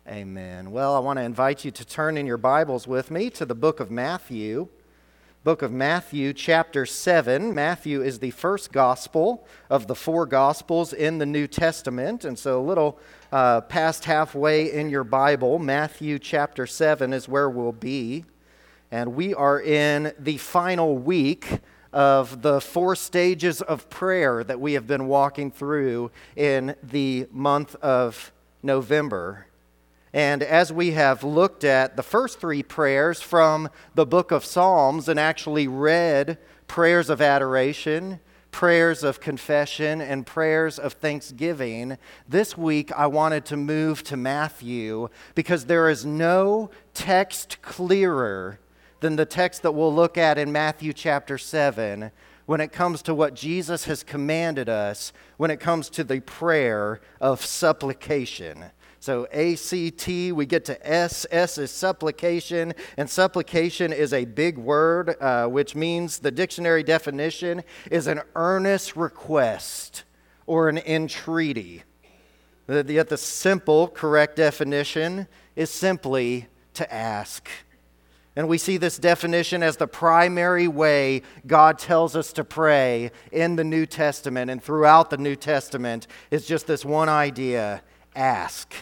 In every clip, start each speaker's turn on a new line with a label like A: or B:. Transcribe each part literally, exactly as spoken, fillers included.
A: Amen. Well, I want to invite you to turn in your Bibles with me to the book of Matthew. Book of Matthew, chapter seven. Matthew is the first gospel of the four gospels in the New Testament. And so a little uh, past halfway in your Bible, Matthew chapter seven is where we'll be. And we are in the final week of the four stages of prayer that we have been walking through in the month of November. And as we have looked at the first three prayers from the book of Psalms and actually read prayers of adoration, prayers of confession, and prayers of thanksgiving, this week I wanted to move to Matthew because there is no text clearer than the text that we'll look at in Matthew chapter seven when it comes to what Jesus has commanded us when it comes to the prayer of supplication. So A C T, we get to S. S is supplication, and supplication is a big word, uh, which means the dictionary definition is an earnest request or an entreaty. Yet the simple, correct definition is simply to ask. And we see this definition as the primary way God tells us to pray in the New Testament and throughout the New Testament is just this one idea, ask.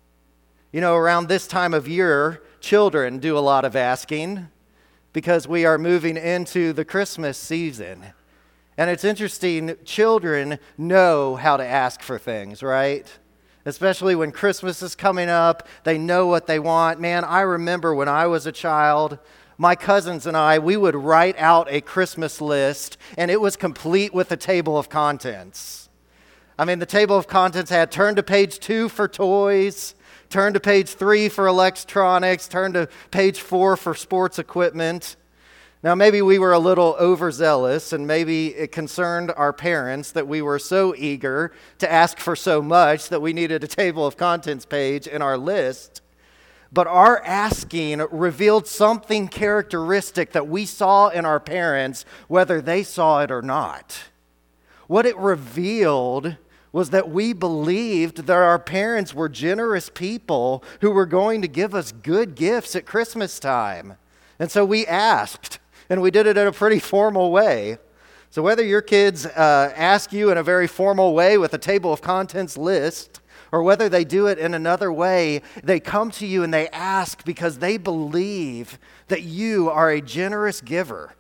A: You know, around this time of year, children do a lot of asking because we are moving into the Christmas season. And it's interesting, children know how to ask for things, right? Especially when Christmas is coming up, they know what they want. Man, I remember when I was a child, my cousins and I, we would write out a Christmas list, and it was complete with a table of contents. I mean, the table of contents had turn to page two for toys, turn to page three for electronics, turn to page four for sports equipment. Now, maybe we were a little overzealous, and maybe it concerned our parents that we were so eager to ask for so much that we needed a table of contents page in our list. But our asking revealed something characteristic that we saw in our parents, whether they saw it or not. What it revealed was that we believed that our parents were generous people who were going to give us good gifts at Christmas time. And so we asked, and we did it in a pretty formal way. So whether your kids uh, ask you in a very formal way with a table of contents list, or whether they do it in another way, they come to you and they ask because they believe that you are a generous giver.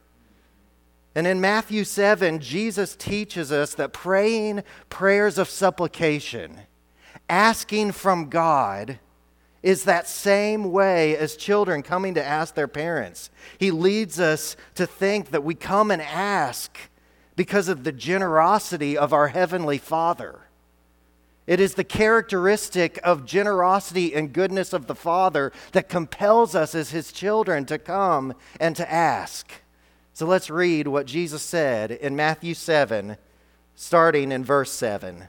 A: And in Matthew seven, Jesus teaches us that praying prayers of supplication, asking from God, is that same way as children coming to ask their parents. He leads us to think that we come and ask because of the generosity of our Heavenly Father. It is the characteristic of generosity and goodness of the Father that compels us as His children to come and to ask. So let's read what Jesus said in Matthew seven, starting in verse seven.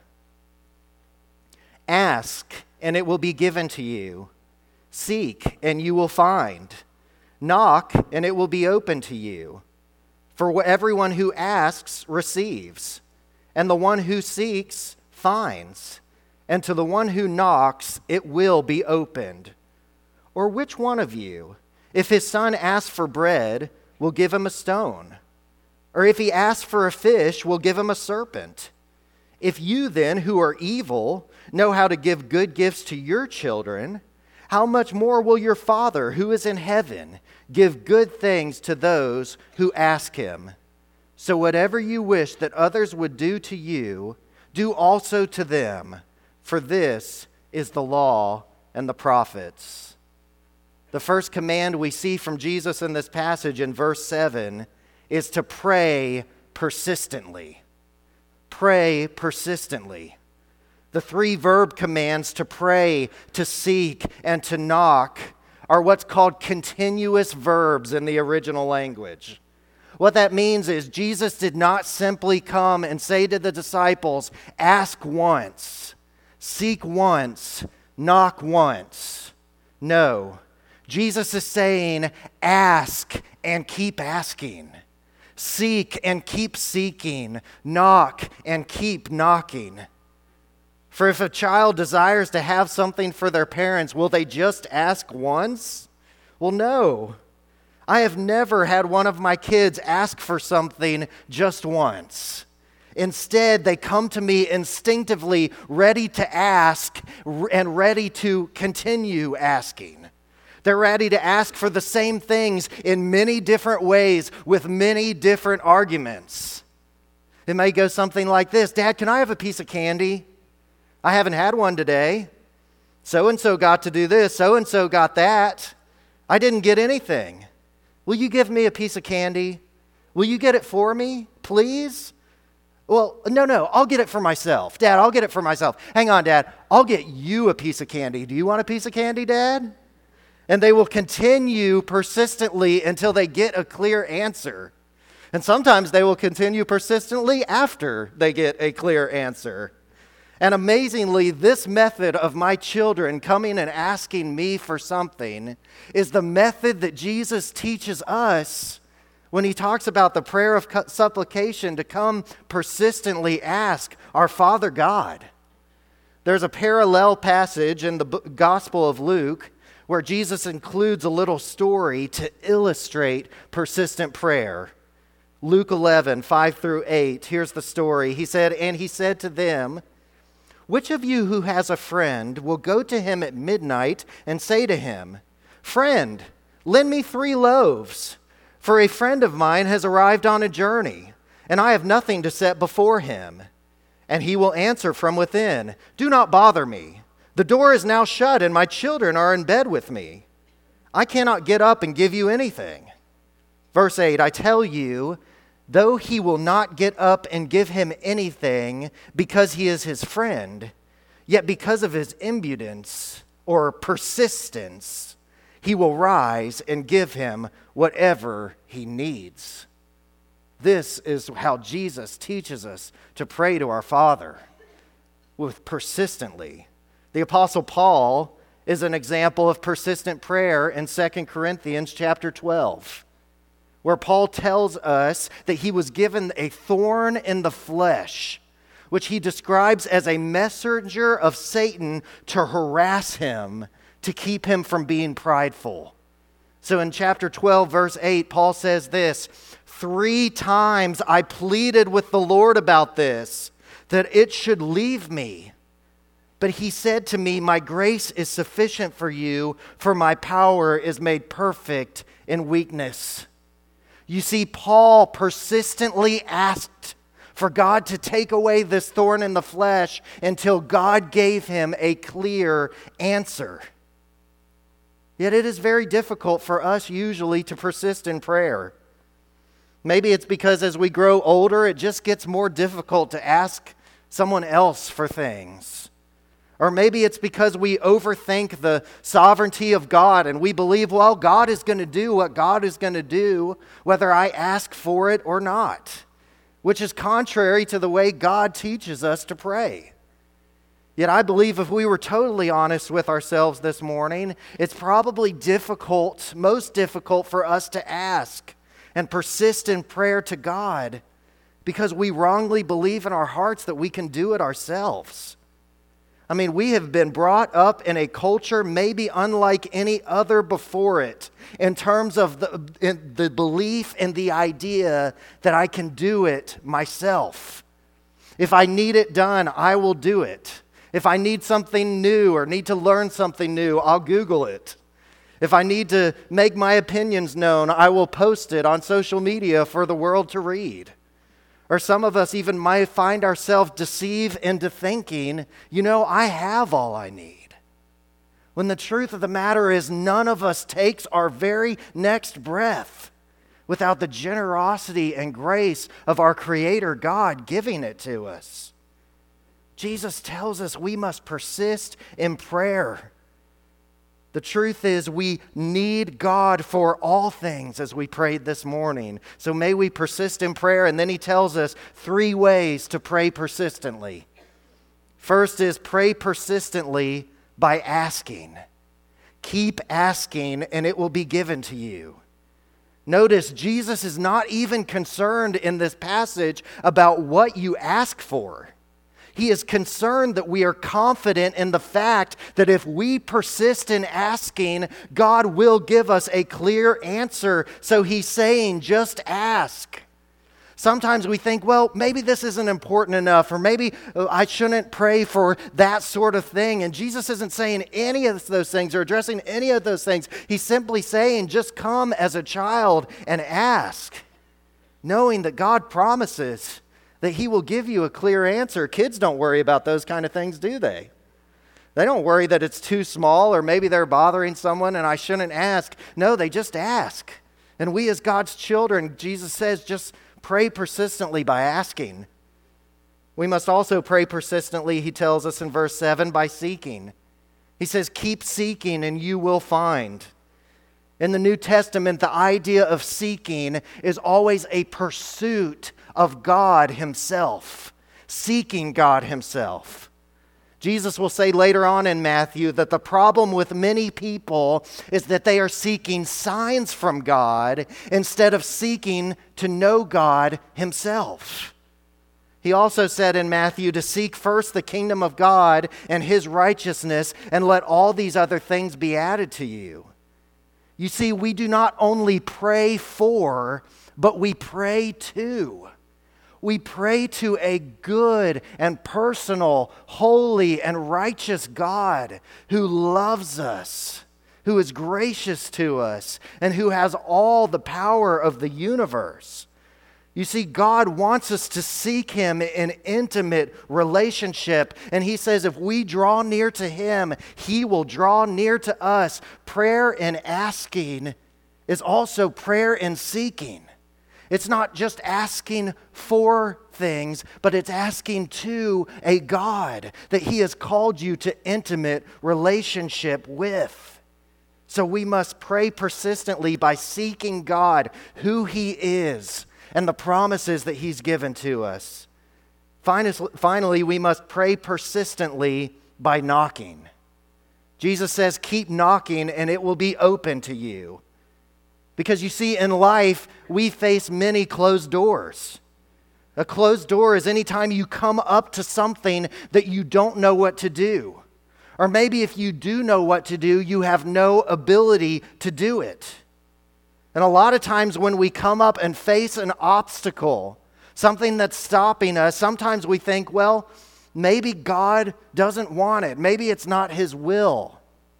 A: Ask, and it will be given to you. Seek, and you will find. Knock, and it will be open to you. For everyone who asks receives, and the one who seeks finds, and to the one who knocks it will be opened. Or which one of you, if his son asks for bread, will give him a stone? Or if he asks for a fish, will give him a serpent? If you then, who are evil, know how to give good gifts to your children, how much more will your Father, who is in heaven, give good things to those who ask him? So whatever you wish that others would do to you, do also to them, for this is the law and the prophets. The first command we see from Jesus in this passage in verse seven is to pray persistently. Pray persistently. The three verb commands to pray, to seek, and to knock are what's called continuous verbs in the original language. What that means is Jesus did not simply come and say to the disciples, ask once, seek once, knock once. No. Jesus is saying, ask and keep asking. Seek and keep seeking. Knock and keep knocking. For if a child desires to have something for their parents, will they just ask once? Well, no. I have never had one of my kids ask for something just once. Instead, they come to me instinctively, ready to ask and ready to continue asking. They're ready to ask for the same things in many different ways with many different arguments. It may go something like this: Dad, can I have a piece of candy? I haven't had one today. So-and-so got to do this. So-and-so got that. I didn't get anything. Will you give me a piece of candy? Will you get it for me, please? Well, no, no, I'll get it for myself. Dad, I'll get it for myself. Hang on, Dad. I'll get you a piece of candy. Do you want a piece of candy, Dad? And they will continue persistently until they get a clear answer. And sometimes they will continue persistently after they get a clear answer. And amazingly, this method of my children coming and asking me for something is the method that Jesus teaches us when he talks about the prayer of supplication to come persistently ask our Father God. There's a parallel passage in the Gospel of Luke where Jesus includes a little story to illustrate persistent prayer. Luke eleven, five through eight, here's the story. He said, "And he said to them, 'Which of you who has a friend will go to him at midnight and say to him, "Friend, lend me three loaves, for a friend of mine has arrived on a journey, and I have nothing to set before him"? And he will answer from within, "Do not bother me. The door is now shut, and my children are in bed with me. I cannot get up and give you anything." Verse eight, "I tell you, though he will not get up and give him anything because he is his friend, yet because of his impudence or persistence, he will rise and give him whatever he needs." This is how Jesus teaches us to pray to our Father, with persistently. The Apostle Paul is an example of persistent prayer in Second Corinthians chapter twelve. Where Paul tells us that he was given a thorn in the flesh, which he describes as a messenger of Satan to harass him, to keep him from being prideful. So in chapter twelve, verse eight, Paul says this, "Three times I pleaded with the Lord about this, that it should leave me. But he said to me, 'My grace is sufficient for you, for my power is made perfect in weakness.'" You see, Paul persistently asked for God to take away this thorn in the flesh until God gave him a clear answer. Yet it is very difficult for us usually to persist in prayer. Maybe it's because as we grow older, it just gets more difficult to ask someone else for things. Or maybe it's because we overthink the sovereignty of God and we believe, well, God is going to do what God is going to do, whether I ask for it or not, which is contrary to the way God teaches us to pray. Yet I believe if we were totally honest with ourselves this morning, it's probably difficult, most difficult for us to ask and persist in prayer to God because we wrongly believe in our hearts that we can do it ourselves. I mean, we have been brought up in a culture maybe unlike any other before it in terms of the, in the belief and the idea that I can do it myself. If I need it done, I will do it. If I need something new or need to learn something new, I'll Google it. If I need to make my opinions known, I will post it on social media for the world to read. Or some of us even might find ourselves deceived into thinking, you know, I have all I need. When the truth of the matter is none of us takes our very next breath without the generosity and grace of our Creator God giving it to us. Jesus tells us we must persist in prayer. The truth is we need God for all things, as we prayed this morning. So may we persist in prayer. And then he tells us three ways to pray persistently. First is pray persistently by asking. Keep asking and it will be given to you. Notice Jesus is not even concerned in this passage about what you ask for. He is concerned that we are confident in the fact that if we persist in asking, God will give us a clear answer. So he's saying, just ask. Sometimes we think, well, maybe this isn't important enough, or maybe I shouldn't pray for that sort of thing. And Jesus isn't saying any of those things or addressing any of those things. He's simply saying, just come as a child and ask, knowing that God promises that he will give you a clear answer. Kids don't worry about those kind of things, do they? They don't worry that it's too small or maybe they're bothering someone and I shouldn't ask. No, they just ask. And we as God's children, Jesus says, just pray persistently by asking. We must also pray persistently, he tells us in verse seven, by seeking. He says, keep seeking and you will find. In the New Testament, the idea of seeking is always a pursuit of God himself, seeking God himself. Jesus will say later on in Matthew that the problem with many people is that they are seeking signs from God instead of seeking to know God himself. He also said in Matthew to seek first the kingdom of God and his righteousness, and let all these other things be added to you. You see, we do not only pray for, but we pray to. We pray to a good and personal, holy and righteous God who loves us, who is gracious to us, and who has all the power of the universe. You see, God wants us to seek him in intimate relationship. And he says if we draw near to him, he will draw near to us. Prayer and asking is also prayer and seeking. It's not just asking for things, but it's asking to a God that he has called you to intimate relationship with. So we must pray persistently by seeking God, who he is, and the promises that he's given to us. Finally, we must pray persistently by knocking. Jesus says, keep knocking and it will be open to you. Because you see, in life, we face many closed doors. A closed door is any time you come up to something that you don't know what to do. Or maybe if you do know what to do, you have no ability to do it. And a lot of times when we come up and face an obstacle, something that's stopping us, sometimes we think, well, maybe God doesn't want it. Maybe it's not his will.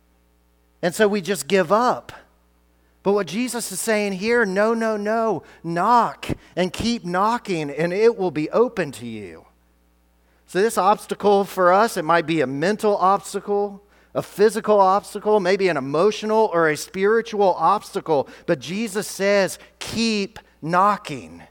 A: And so we just give up. But what Jesus is saying here, no, no, no, knock and keep knocking and it will be open to you. So this obstacle for us, it might be a mental obstacle, a physical obstacle, maybe an emotional or a spiritual obstacle. But Jesus says, keep knocking.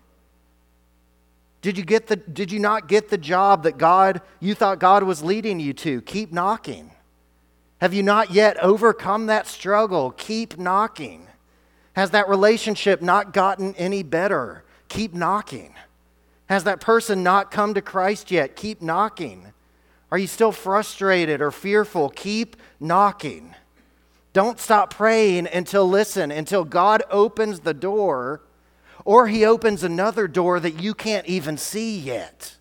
A: Did you get the, did you not get the job that God, you thought God was leading you to? Keep knocking. Have you not yet overcome that struggle? Keep knocking. Has that relationship not gotten any better? Keep knocking. Has that person not come to Christ yet? Keep knocking. Are you still frustrated or fearful? Keep knocking. Don't stop praying until, listen, until God opens the door or he opens another door that you can't even see yet.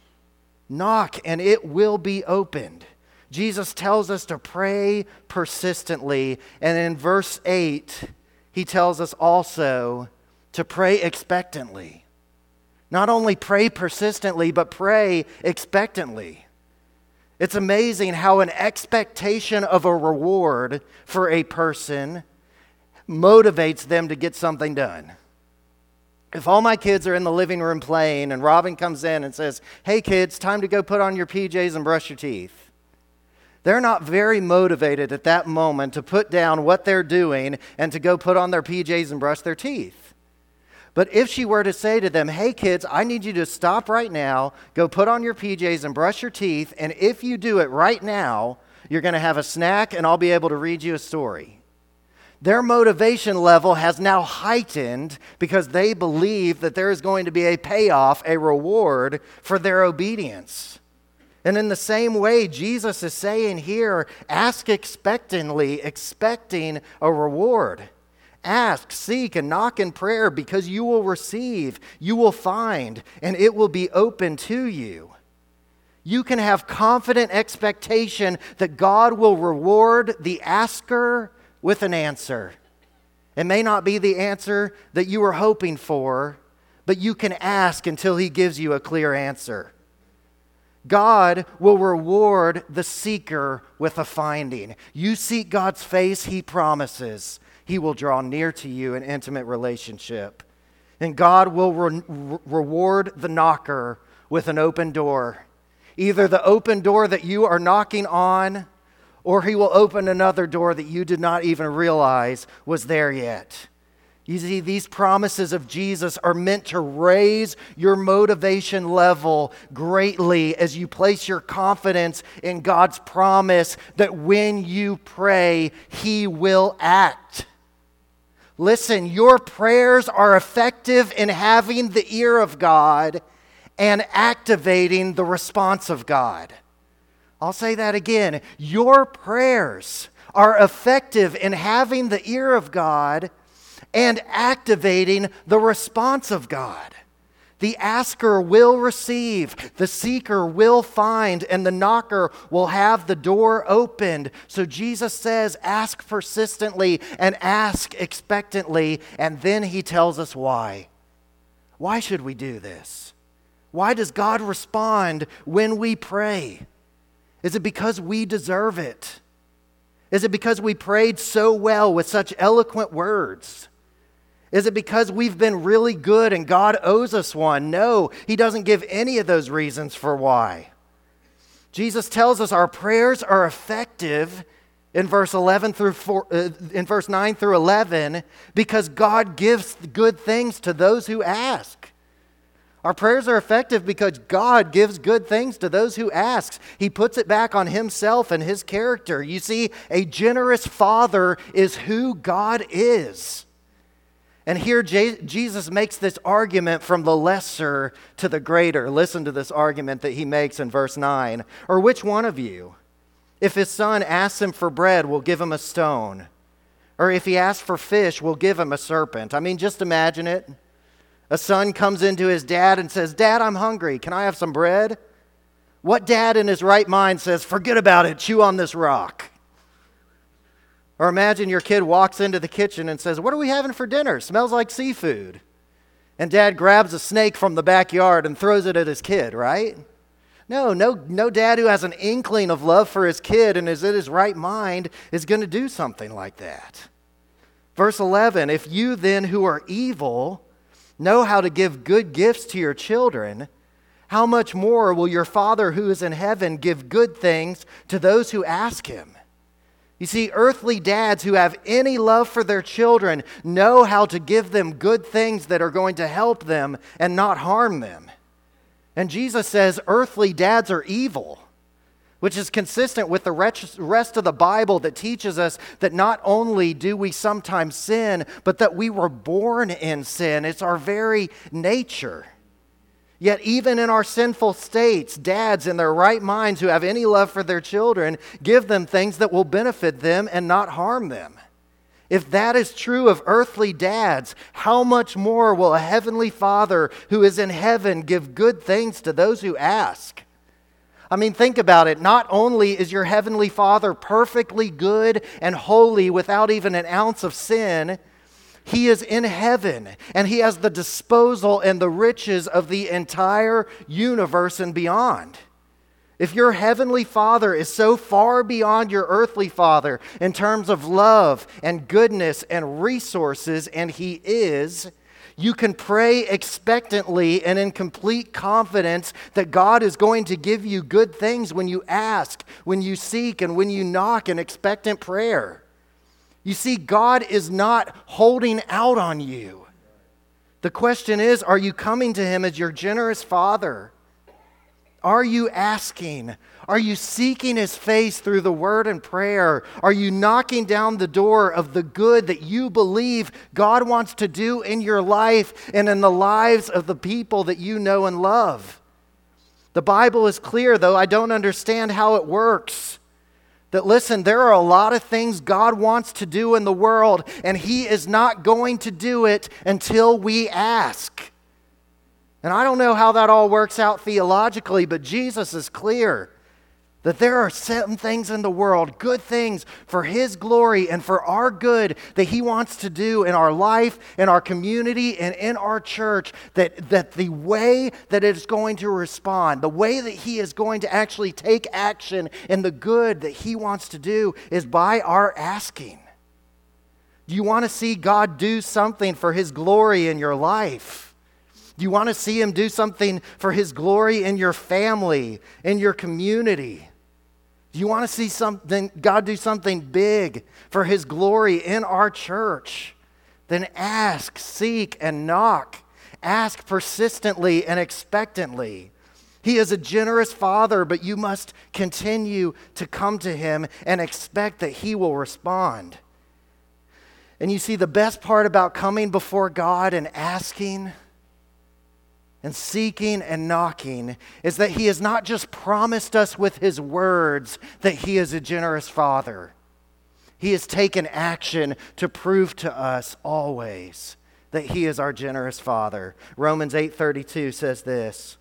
A: Knock and it will be opened. Jesus tells us to pray persistently, and in verse eight, he tells us also to pray expectantly. Not only pray persistently, but pray expectantly. It's amazing how an expectation of a reward for a person motivates them to get something done. If all my kids are in the living room playing and Robin comes in and says, hey kids, time to go put on your P Js and brush your teeth. They're not very motivated at that moment to put down what they're doing and to go put on their P Js and brush their teeth. But if she were to say to them, hey kids, I need you to stop right now, go put on your P Js and brush your teeth, and if you do it right now, you're going to have a snack and I'll be able to read you a story. Their motivation level has now heightened because they believe that there is going to be a payoff, a reward for their obedience. And in the same way, Jesus is saying here, ask expectantly, expecting a reward. Ask, seek, and knock in prayer because you will receive, you will find, and it will be open to you. you can have confident expectation that God will reward the asker with an answer. It may not be the answer that you were hoping for, but you can ask until He gives you a clear answer. God will reward the seeker with a finding. You seek God's face, He promises He will draw near to you in intimate relationship. And God will re- reward the knocker with an open door. Either the open door that you are knocking on, or He will open another door that you did not even realize was there yet. You see, these promises of Jesus are meant to raise your motivation level greatly as you place your confidence in God's promise that when you pray, He will act. Listen, your prayers are effective in having the ear of God and activating the response of God. I'll say that again. Your prayers are effective in having the ear of God and activating the response of God. The asker will receive, the seeker will find, and the knocker will have the door opened. So Jesus says, ask persistently and ask expectantly, and then He tells us why. Why should we do this? Why does God respond when we pray? Is it because we deserve it? Is it because we prayed so well with such eloquent words? Is it because we've been really good and God owes us one? No, He doesn't give any of those reasons for why. Jesus tells us our prayers are effective in verse eleven through four, uh, in verse nine through eleven because God gives good things to those who ask. Our prayers are effective because God gives good things to those who ask. He puts it back on Himself and His character. You see, a generous Father is who God is. And here J- Jesus makes this argument from the lesser to the greater. Listen to this argument that He makes in verse nine. Or which one of you, if his son asks him for bread, will give him a stone? Or if he asks for fish, will give him a serpent? I mean, just imagine it. A son comes into his dad and says, Dad, I'm hungry. Can I have some bread? What dad in his right mind says, forget about it, chew on this rock? Or imagine your kid walks into the kitchen and says, what are we having for dinner? Smells like seafood. And dad grabs a snake from the backyard and throws it at his kid, right? No, no, no dad who has an inkling of love for his kid and is in his right mind is going to do something like that. Verse eleven, if you then who are evil know how to give good gifts to your children, how much more will your Father who is in heaven give good things to those who ask Him? You see, earthly dads who have any love for their children know how to give them good things that are going to help them and not harm them. And Jesus says earthly dads are evil, which is consistent with the rest of the Bible that teaches us that not only do we sometimes sin, but that we were born in sin. It's our very nature. Yet even in our sinful states, dads in their right minds who have any love for their children give them things that will benefit them and not harm them. If that is true of earthly dads, how much more will a heavenly Father who is in heaven give good things to those who ask? I mean, think about it. Not only is your heavenly Father perfectly good and holy without even an ounce of sin, He is in heaven, and He has the disposal and the riches of the entire universe and beyond. If your heavenly Father is so far beyond your earthly father in terms of love and goodness and resources, and He is, you can pray expectantly and in complete confidence that God is going to give you good things when you ask, when you seek, and when you knock in expectant prayer. You see, God is not holding out on you. The question is, are you coming to Him as your generous Father? Are you asking? Are you seeking His face through the word and prayer? Are you knocking down the door of the good that you believe God wants to do in your life and in the lives of the people that you know and love? The Bible is clear, though I don't understand how it works. That listen, there are a lot of things God wants to do in the world, and He is not going to do it until we ask. And I don't know how that all works out theologically, but Jesus is clear that there are certain things in the world, good things for His glory and for our good that He wants to do in our life, in our community, and in our church, that, that the way that it is going to respond, the way that He is going to actually take action in the good that He wants to do is by our asking. Do you want to see God do something for His glory in your life? Do you want to see Him do something for His glory in your family, in your community? Do you want to see something, God do something big for His glory in our church? Then ask, seek, and knock. Ask persistently and expectantly. He is a generous Father, but you must continue to come to Him and expect that He will respond. And you see, the best part about coming before God and asking and seeking and knocking is that He has not just promised us with His words that He is a generous Father. He has taken action to prove to us always that He is our generous Father. Romans eight thirty-two says this,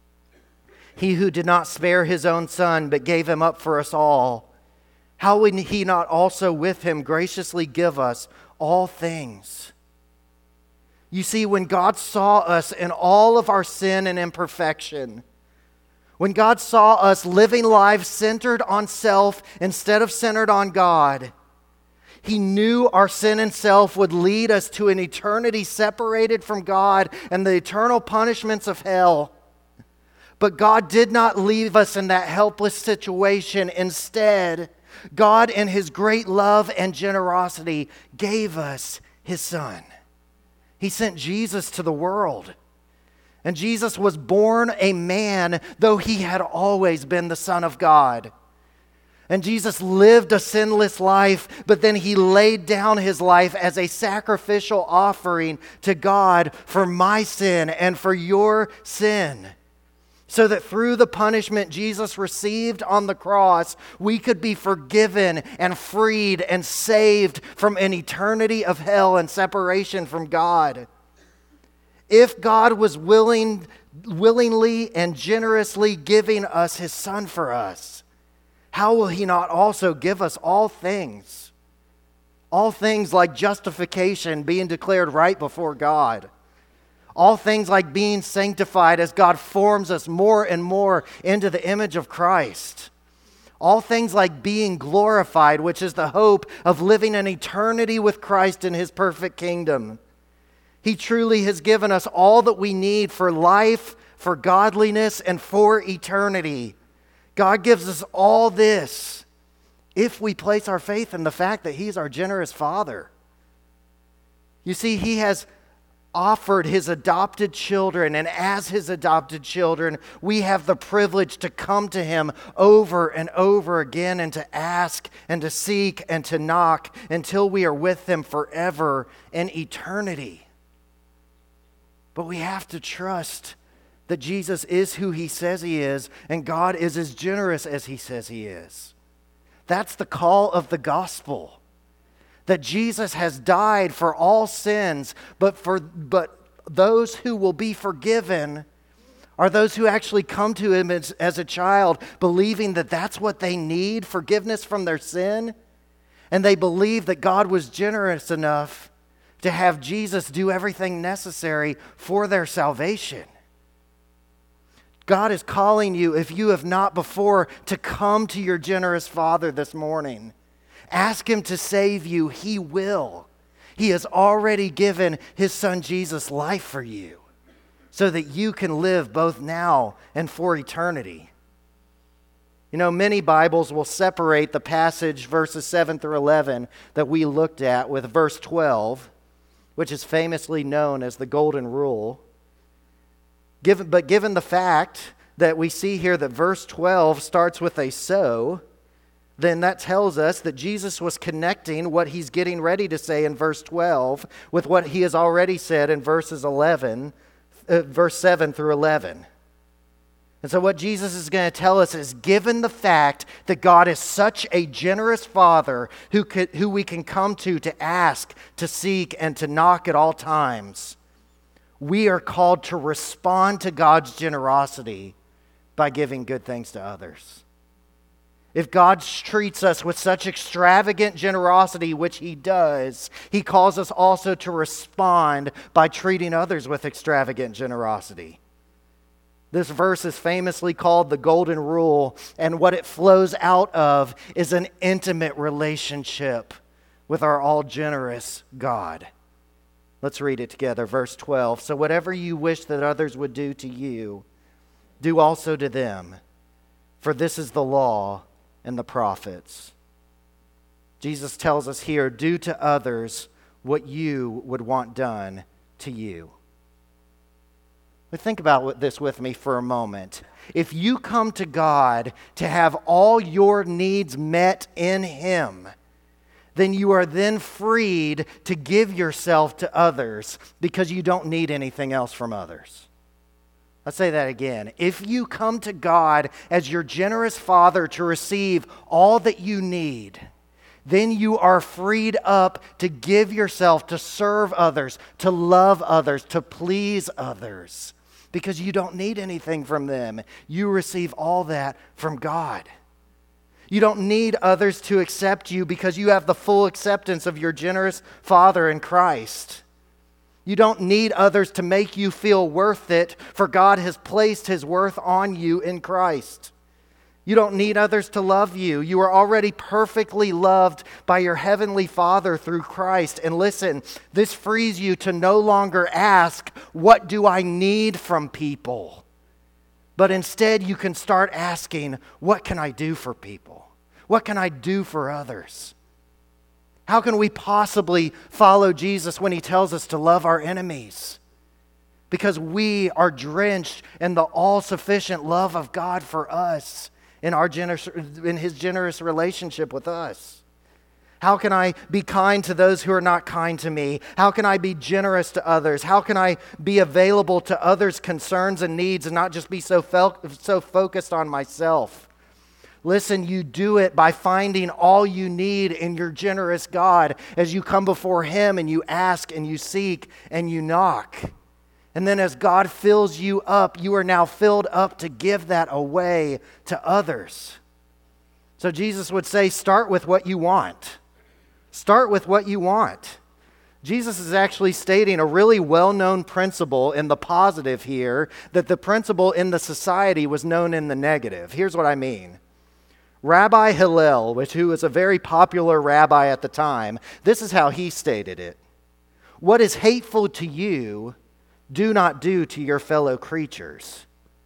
A: He who did not spare His own Son but gave Him up for us all, how would He not also with Him graciously give us all things? You see, when God saw us in all of our sin and imperfection, when God saw us living lives centered on self instead of centered on God, He knew our sin and self would lead us to an eternity separated from God and the eternal punishments of hell. But God did not leave us in that helpless situation. Instead, God, in His great love and generosity, gave us His Son. He sent Jesus to the world. And Jesus was born a man, though He had always been the Son of God. And Jesus lived a sinless life, but then He laid down His life as a sacrificial offering to God for my sin and for your sin, so that through the punishment Jesus received on the cross, we could be forgiven and freed and saved from an eternity of hell and separation from God. If God was willing, willingly and generously giving us His Son for us, how will He not also give us all things? All things like justification, being declared right before God. All things like being sanctified as God forms us more and more into the image of Christ. All things like being glorified, which is the hope of living an eternity with Christ in His perfect kingdom. He truly has given us all that we need for life, for godliness, and for eternity. God gives us all this if we place our faith in the fact that He's our generous Father. You see, He has offered His adopted children, and as His adopted children, we have the privilege to come to Him over and over again and to ask and to seek and to knock until we are with Him forever in eternity. But we have to trust that Jesus is who He says He is, and God is as generous as He says He is. That's the call of the gospel. That Jesus has died for all sins, but for but those who will be forgiven are those who actually come to Him as, as a child, believing that that's what they need, forgiveness from their sin. And they believe that God was generous enough to have Jesus do everything necessary for their salvation. God is calling you, if you have not before, to come to your generous Father this morning. Ask Him to save you. He will. He has already given His Son Jesus life for you so that you can live both now and for eternity. You know, many Bibles will separate the passage verses seven through eleven that we looked at with verse twelve, which is famously known as the Golden Rule. Given, but given the fact that we see here that verse twelve starts with a so, then that tells us that Jesus was connecting what He's getting ready to say in verse twelve with what He has already said in verses eleven, uh, verse seven through eleven. And so what Jesus is going to tell us is, given the fact that God is such a generous Father who could, who we can come to to ask, to seek, and to knock at all times, we are called to respond to God's generosity by giving good things to others. If God treats us with such extravagant generosity, which He does, He calls us also to respond by treating others with extravagant generosity. This verse is famously called the Golden Rule, and what it flows out of is an intimate relationship with our all-generous God. Let's read it together, verse twelve. So whatever you wish that others would do to you, do also to them, for this is the law and the prophets. Jesus tells us here, do to others what you would want done to you. But think about this with me for a moment. If you come to God to have all your needs met in Him, then you are then freed to give yourself to others because you don't need anything else from others. I'll say that again. If you come to God as your generous Father to receive all that you need, then you are freed up to give yourself to serve others, to love others, to please others, because you don't need anything from them. You receive all that from God. You don't need others to accept you because you have the full acceptance of your generous Father in Christ. You don't need others to make you feel worth it, for God has placed His worth on you in Christ. You don't need others to love you. You are already perfectly loved by your Heavenly Father through Christ. And listen, this frees you to no longer ask, what do I need from people? But instead you can start asking, what can I do for people? What can I do for others? How can we possibly follow Jesus when He tells us to love our enemies? Because we are drenched in the all-sufficient love of God for us in our generous, in His generous relationship with us. How can I be kind to those who are not kind to me? How can I be generous to others? How can I be available to others' concerns and needs and not just be so fel- so focused on myself? Listen, you do it by finding all you need in your generous God as you come before Him and you ask and you seek and you knock. And then as God fills you up, you are now filled up to give that away to others. So Jesus would say, start with what you want. Start with what you want. Jesus is actually stating a really well-known principle in the positive here, that the principle in the society was known in the negative. Here's what I mean. Rabbi Hillel, which who was a very popular rabbi at the time, this is how he stated it. What is hateful to you, do not do to your fellow creatures.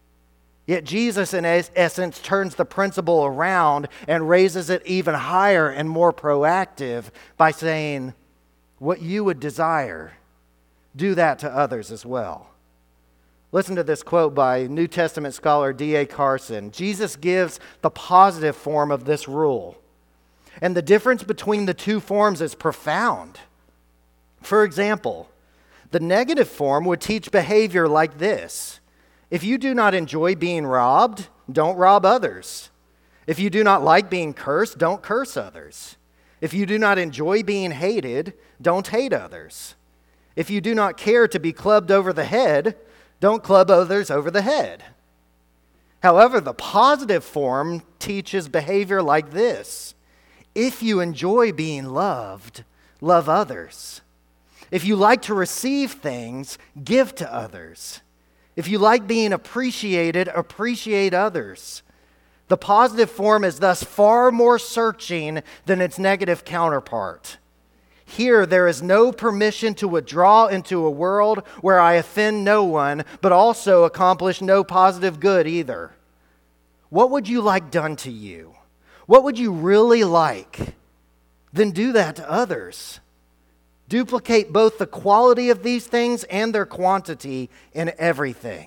A: Yet Jesus, in essence, turns the principle around and raises it even higher and more proactive by saying, what you would desire, do that to others as well. Listen to this quote by New Testament scholar D A Carson. Jesus gives the positive form of this rule. And the difference between the two forms is profound. For example, the negative form would teach behavior like this. If you do not enjoy being robbed, don't rob others. If you do not like being cursed, don't curse others. If you do not enjoy being hated, don't hate others. If you do not care to be clubbed over the head, don't club others over the head. However, the positive form teaches behavior like this. If you enjoy being loved, love others. If you like to receive things, give to others. If you like being appreciated, appreciate others. The positive form is thus far more searching than its negative counterpart. Here, there is no permission to withdraw into a world where I offend no one, but also accomplish no positive good either. What would you like done to you? What would you really like? Then do that to others. Duplicate both the quality of these things and their quantity in everything.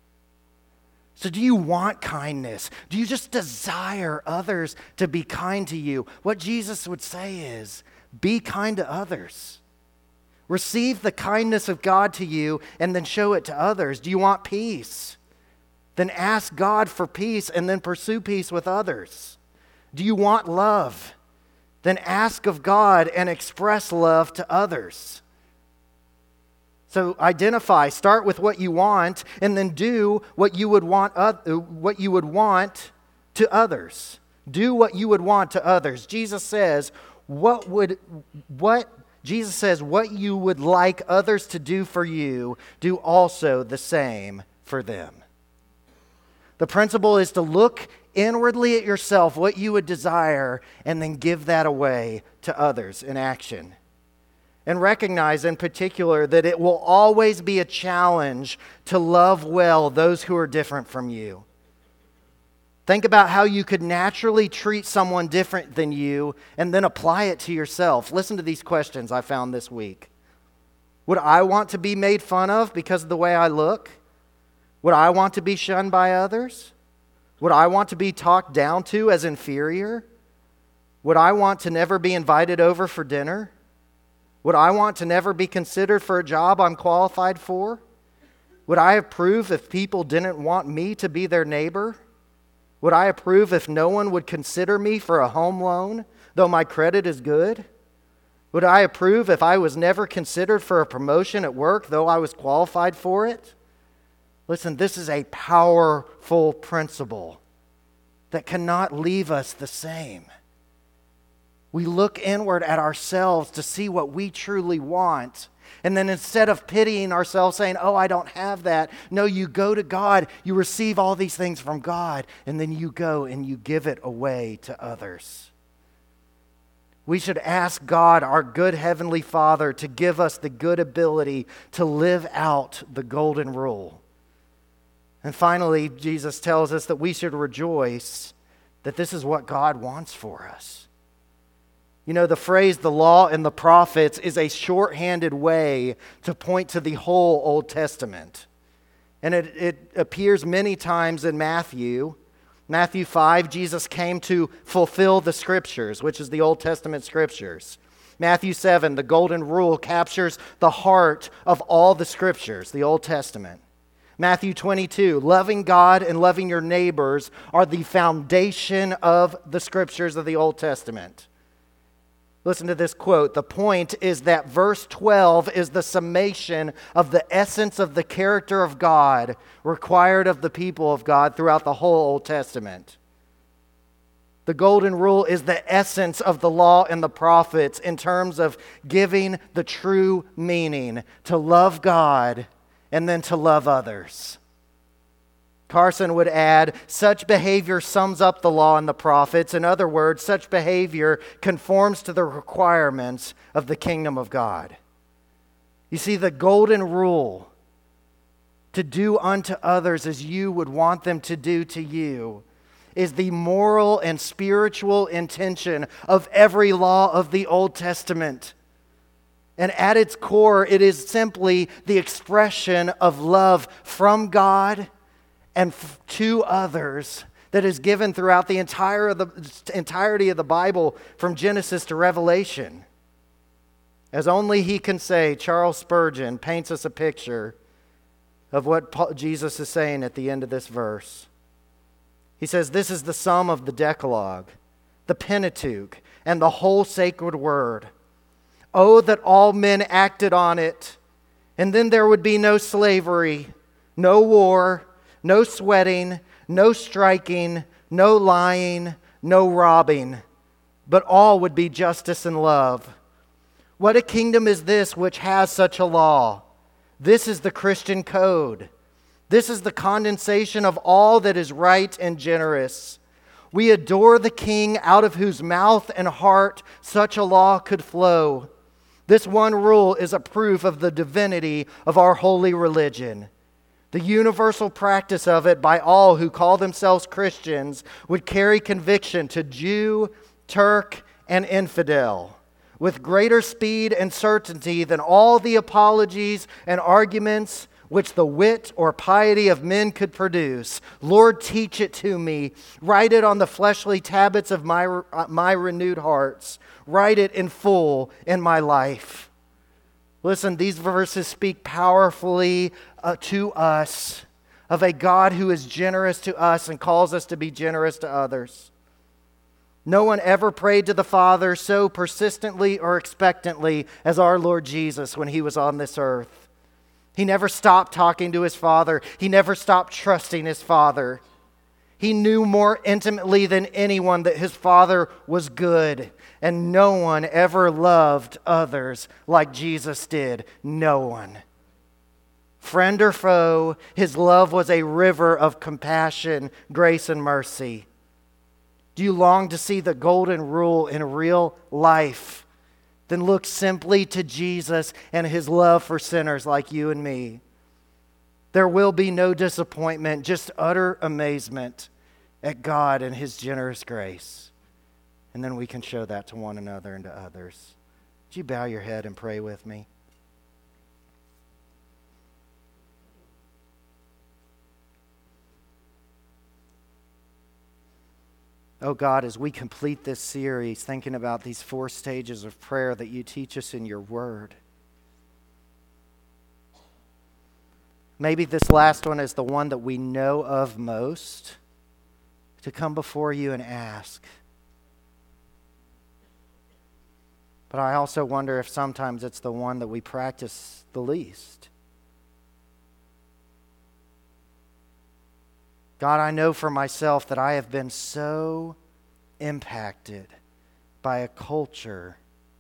A: So do you want kindness? Do you just desire others to be kind to you? What Jesus would say is, be kind to others. Receive the kindness of God to you and then show it to others. Do you want peace? Then ask God for peace and then pursue peace with others. Do you want love? Then ask of God and express love to others. So identify, start with what you want, and then do what you would want, uh, what you would want to others. Do what you would want to others. Jesus says, what would what Jesus says, what you would like others to do for you, do also the same for them. The principle is to look inwardly at yourself, what you would desire, and then give that away to others in action. And recognize in particular that it will always be a challenge to love well those who are different from you. Think about how you could naturally treat someone different than you and then apply it to yourself. Listen to these questions I found this week. Would I want to be made fun of because of the way I look? Would I want to be shunned by others? Would I want to be talked down to as inferior? Would I want to never be invited over for dinner? Would I want to never be considered for a job I'm qualified for? Would I approve if people didn't want me to be their neighbor? Would I approve if no one would consider me for a home loan, though my credit is good? Would I approve if I was never considered for a promotion at work, though I was qualified for it? Listen, this is a powerful principle that cannot leave us the same. We look inward at ourselves to see what we truly want. And then instead of pitying ourselves, saying, oh, I don't have that. No, you go to God. You receive all these things from God. And then you go and you give it away to others. We should ask God, our good Heavenly Father, to give us the good ability to live out the golden rule. And finally, Jesus tells us that we should rejoice that this is what God wants for us. You know, the phrase, the law and the prophets, is a shorthanded way to point to the whole Old Testament. And it, it appears many times in Matthew. Matthew five, Jesus came to fulfill the Scriptures, which is the Old Testament Scriptures. Matthew seven, the golden rule captures the heart of all the Scriptures, the Old Testament. Matthew twenty-two, loving God and loving your neighbors are the foundation of the Scriptures of the Old Testament. Listen to this quote. The point is that verse twelve is the summation of the essence of the character of God required of the people of God throughout the whole Old Testament. The golden rule is the essence of the law and the prophets in terms of giving the true meaning to love God and then to love others. Carson would add, such behavior sums up the law and the prophets. In other words, such behavior conforms to the requirements of the kingdom of God. You see, the golden rule, to do unto others as you would want them to do to you, is the moral and spiritual intention of every law of the Old Testament. And at its core, it is simply the expression of love from God and to others that is given throughout the entire of the entirety of the Bible from Genesis to Revelation. As only he can say, Charles Spurgeon paints us a picture of what Paul, Jesus is saying at the end of this verse. He says, this is the sum of the Decalogue, the Pentateuch, and the whole sacred word. Oh, that all men acted on it, and then there would be no slavery, no war, no sweating, no striking, no lying, no robbing, but all would be justice and love. What a kingdom is this which has such a law? This is the Christian code. This is the condensation of all that is right and generous. We adore the King out of whose mouth and heart such a law could flow. This one rule is a proof of the divinity of our holy religion. The universal practice of it by all who call themselves Christians would carry conviction to Jew, Turk, and infidel with greater speed and certainty than all the apologies and arguments which the wit or piety of men could produce. Lord, teach it to me. Write it on the fleshly tablets of my, my renewed hearts. Write it in full in my life. Listen, these verses speak powerfully uh, to us of a God who is generous to us and calls us to be generous to others. No one ever prayed to the Father so persistently or expectantly as our Lord Jesus when he was on this earth. He never stopped talking to his Father. He never stopped trusting his Father. He knew more intimately than anyone that his Father was good. And no one ever loved others like Jesus did. No one. Friend or foe, his love was a river of compassion, grace, and mercy. Do you long to see the golden rule in real life? Then look simply to Jesus and his love for sinners like you and me. There will be no disappointment, just utter amazement at God and his generous grace. And then we can show that to one another and to others. Would you bow your head and pray with me? Oh God, as we complete this series, thinking about these four stages of prayer that you teach us in your word, maybe this last one is the one that we know of most, to come before you and ask. But I also wonder if sometimes it's the one that we practice the least. God, I know for myself that I have been so impacted by a culture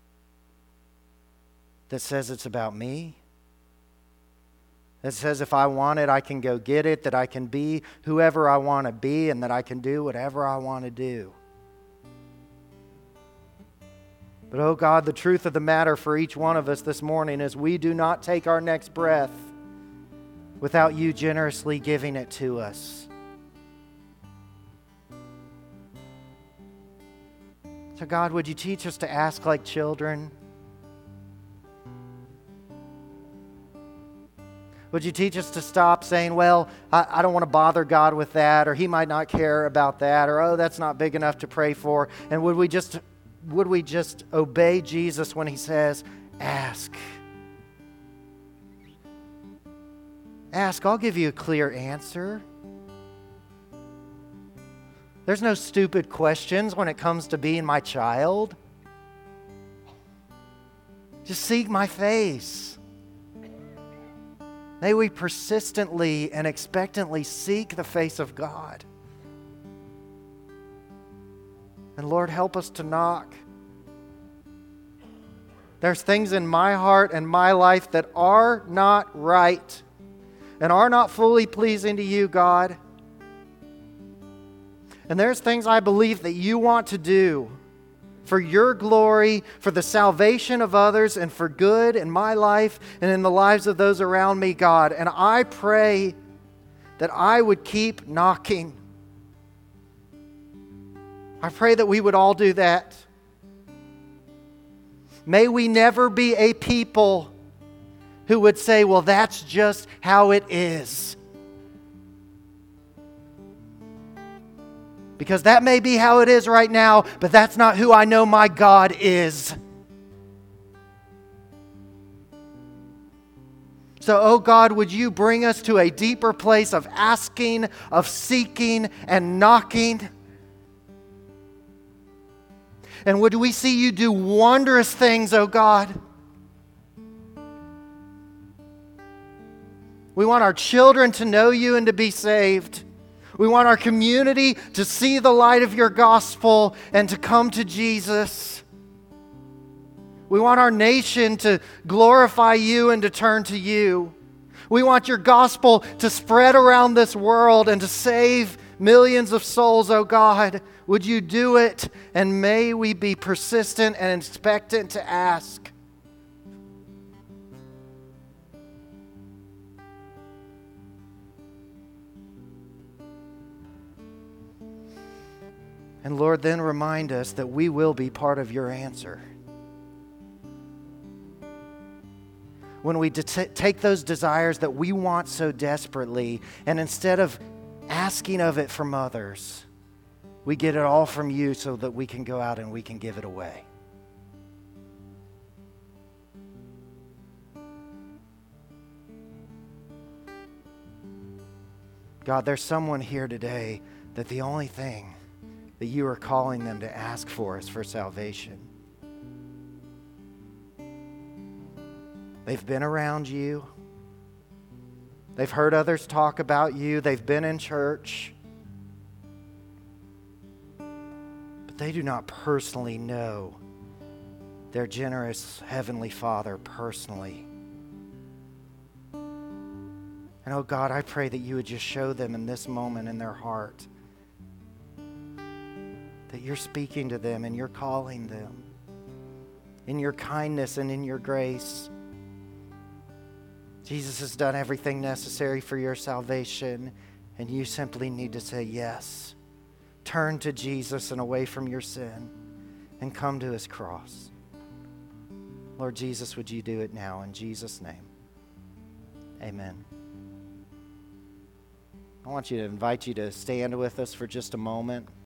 A: that says it's about me, that says if I want it, I can go get it, that I can be whoever I want to be, and that I can do whatever I want to do. But oh God, the truth of the matter for each one of us this morning is we do not take our next breath without you generously giving it to us. So God, would you teach us to ask like children? Would you teach us to stop saying, well, I, I don't want to bother God with that, or he might not care about that, or oh, that's not big enough to pray for. And would we just would we just obey Jesus when he says, ask? Ask, I'll give you a clear answer. There's no stupid questions when it comes to being my child. Just seek my face. May we persistently and expectantly seek the face of God. And Lord, help us to knock. There's things in my heart and my life that are not right and are not fully pleasing to you, God. And there's things I believe that you want to do for your glory, for the salvation of others, and for good in my life and in the lives of those around me, God. And I pray that I would keep knocking. I pray that we would all do that. May we never be a people who would say, well, that's just how it is. Because that may be how it is right now, but that's not who I know my God is. So, oh God, would you bring us to a deeper place of asking, of seeking, and knocking? And would we see you do wondrous things, oh God? We want our children to know you and to be saved. We want our community to see the light of your gospel and to come to Jesus. We want our nation to glorify you and to turn to you. We want your gospel to spread around this world and to save millions of souls, oh God. Would you do it? And may we be persistent and expectant to ask. And Lord, then remind us that we will be part of your answer. When we de- take those desires that we want so desperately, and instead of asking of it from others, we get it all from you so that we can go out and we can give it away. God, there's someone here today that the only thing that you are calling them to ask for is for salvation. They've been around you. They've heard others talk about you. They've been in church. But they do not personally know their generous Heavenly Father personally. And oh God, I pray that you would just show them in this moment in their heart that you're speaking to them and you're calling them in your kindness and in your grace. Jesus has done everything necessary for your salvation, and you simply need to say yes. Turn to Jesus and away from your sin and come to his cross. Lord Jesus, would you do it now in Jesus' name? Amen. I want you to invite you to stand with us for just a moment.